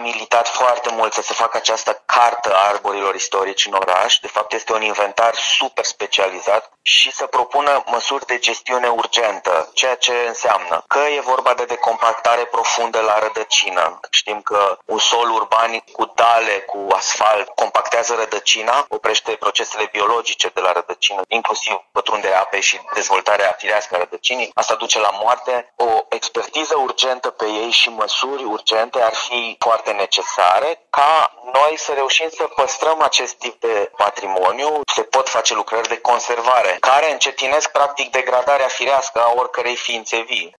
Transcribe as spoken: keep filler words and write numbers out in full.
militat foarte mult să se facă această cartă a arborilor istorici în oraș. De fapt, este un inventar super specializat și să propună măsuri de gestiune urgentă, ceea ce înseamnă că e vorba de decompactare profundă la rădăcină. Știm că un sol urban cu dale, cu asfalt, compactează rădăcina, oprește procesele biologice de la rădăcină, inclusiv pătrunderea apei și dezvoltarea firească a rădăcinii. Asta duce la moarte. O expertiză urgentă pe ei și măsuri urgente ar fi foarte necesare ca noi să reușim să păstrăm acest tip de patrimoniu. Se pot face lucrări de conservare care încetinesc practic degradarea firească a oricărei ființe vii.